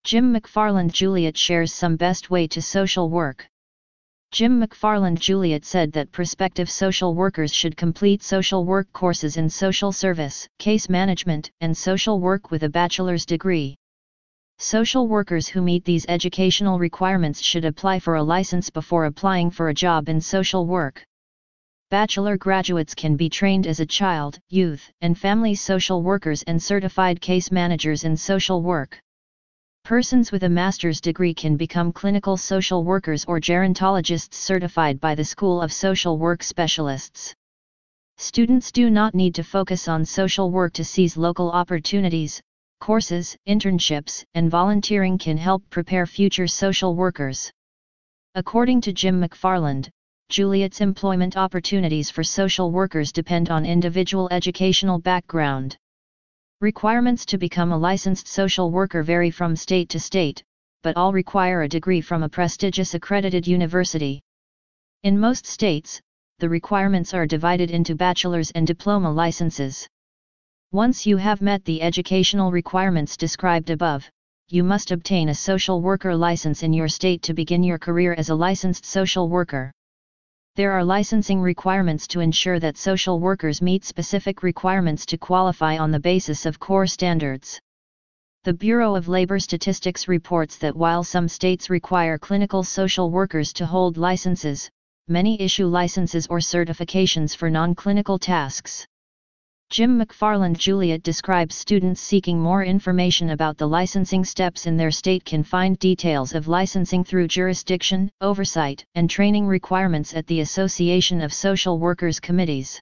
Jim McFarland Juliet shares some best way to social work. Jim McFarland Juliet said that prospective social workers should complete social work courses in social service, case management, and social work with a bachelor's degree. Social workers who meet these educational requirements should apply for a license before applying for a job in social work. Bachelor graduates can be trained as a child, youth, and family social workers and certified case managers in social work. Persons with a master's degree can become clinical social workers or gerontologists certified by the School of Social Work Specialists. Students do not need to focus on social work to seize local opportunities. Courses, internships, and volunteering can help prepare future social workers. According to Jim McFarland, Juliet's employment opportunities for social workers depend on individual educational background. Requirements to become a licensed social worker vary from state to state, but all require a degree from a prestigious accredited university. In most states, the requirements are divided into bachelor's and diploma licenses. Once you have met the educational requirements described above, you must obtain a social worker license in your state to begin your career as a licensed social worker. There are licensing requirements to ensure that social workers meet specific requirements to qualify on the basis of core standards. The Bureau of Labor Statistics reports that while some states require clinical social workers to hold licenses, many issue licenses or certifications for non-clinical tasks. Jim McFarland Juliet describes students seeking more information about the licensing steps in their state can find details of licensing through jurisdiction, oversight, and training requirements at the Association of Social Workers committees.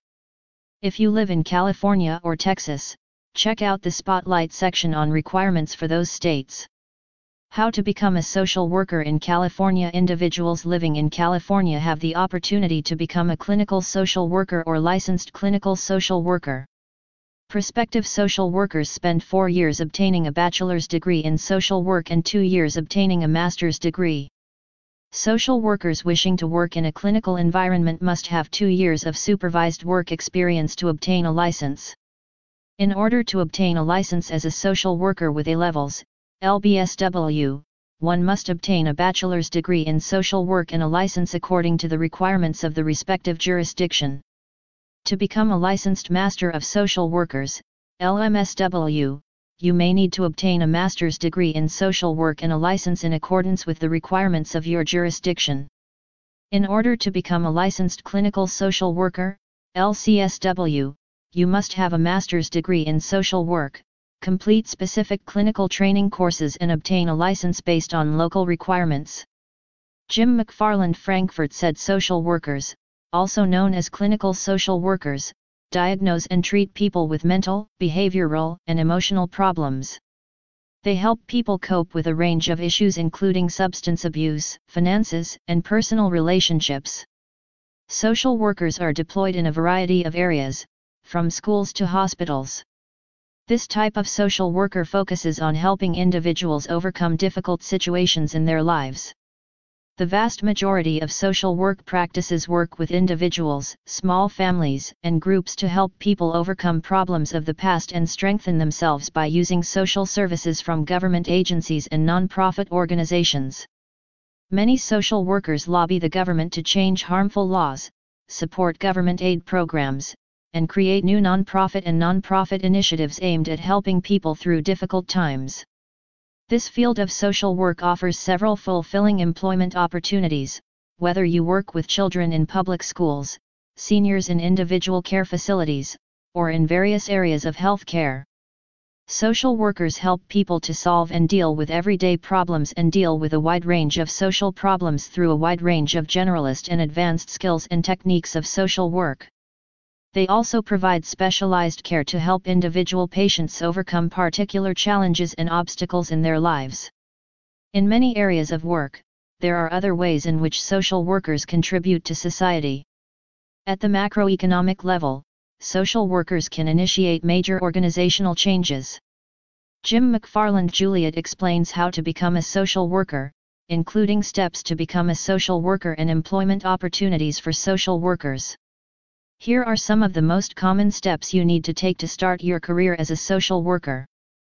If you live in California or Texas, check out the Spotlight section on requirements for those states. How to become a social worker in California. Individuals living in California have the opportunity to become a clinical social worker or licensed clinical social worker. Prospective social workers spend 4 years obtaining a bachelor's degree in social work and 2 years obtaining a master's degree. Social workers wishing to work in a clinical environment must have 2 years of supervised work experience to obtain a license. In order to obtain a license as a social worker with A-levels, LBSW, one must obtain a bachelor's degree in social work and a license according to the requirements of the respective jurisdiction. To become a licensed Master of Social Workers, LMSW, you may need to obtain a master's degree in social work and a license in accordance with the requirements of your jurisdiction. In order to become a licensed clinical social worker, LCSW, you must have a master's degree in social work, complete specific clinical training courses and obtain a license based on local requirements. Jim McFarland Frankfurt said social workers, also known as clinical social workers, diagnose and treat people with mental, behavioral, and emotional problems. They help people cope with a range of issues including substance abuse, finances, and personal relationships. Social workers are deployed in a variety of areas, from schools to hospitals. This type of social worker focuses on helping individuals overcome difficult situations in their lives. The vast majority of social work practices work with individuals, small families, and groups to help people overcome problems of the past and strengthen themselves by using social services from government agencies and non-profit organizations. Many social workers lobby the government to change harmful laws, support government aid programs, and create new non-profit and non-profit initiatives aimed at helping people through difficult times. This field of social work offers several fulfilling employment opportunities, whether you work with children in public schools, seniors in individual care facilities, or in various areas of health care. Social workers help people to solve and deal with everyday problems and deal with a wide range of social problems through a wide range of generalist and advanced skills and techniques of social work. They also provide specialized care to help individual patients overcome particular challenges and obstacles in their lives. In many areas of work, there are other ways in which social workers contribute to society. At the macroeconomic level, social workers can initiate major organizational changes. Jim McFarland Juliet explains how to become a social worker, including steps to become a social worker and employment opportunities for social workers. Here are some of the most common steps you need to take to start your career as a social worker.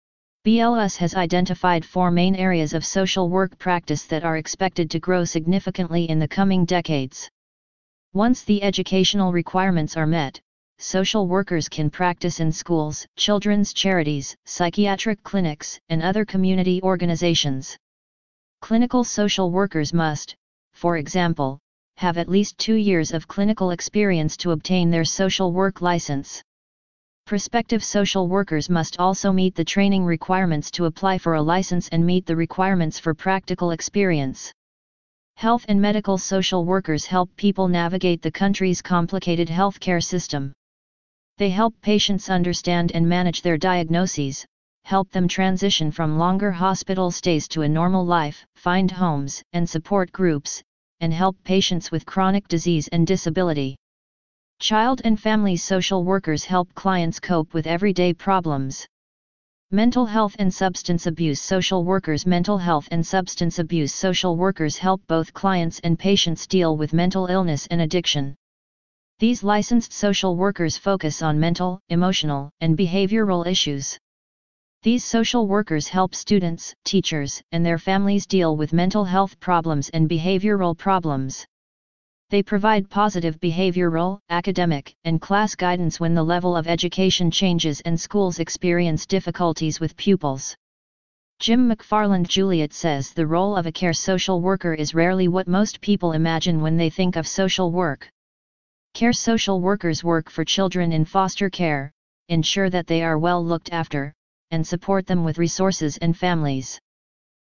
BLS has identified 4 main areas of social work practice that are expected to grow significantly in the coming decades. Once the educational requirements are met, social workers can practice in schools, children's charities, psychiatric clinics, and other community organizations. Clinical social workers must, for example, have at least 2 years of clinical experience to obtain their social work license. Prospective social workers must also meet the training requirements to apply for a license and meet the requirements for practical experience. Health and medical social workers help people navigate the country's complicated healthcare system. They help patients understand and manage their diagnoses, help them transition from longer hospital stays to a normal life, find homes and support groups, and help patients with chronic disease and disability. Child and family social workers help clients cope with everyday problems. Mental health and substance abuse social workers. Mental health and substance abuse social workers help both clients and patients deal with mental illness and addiction. These licensed social workers focus on mental, emotional, and behavioral issues. These social workers help students, teachers, and their families deal with mental health problems and behavioral problems. They provide positive behavioral, academic, and class guidance when the level of education changes and schools experience difficulties with pupils. Jim McFarland Juliet says the role of a care social worker is rarely what most people imagine when they think of social work. Care social workers work for children in foster care, ensure that they are well looked after, and support them with resources and families.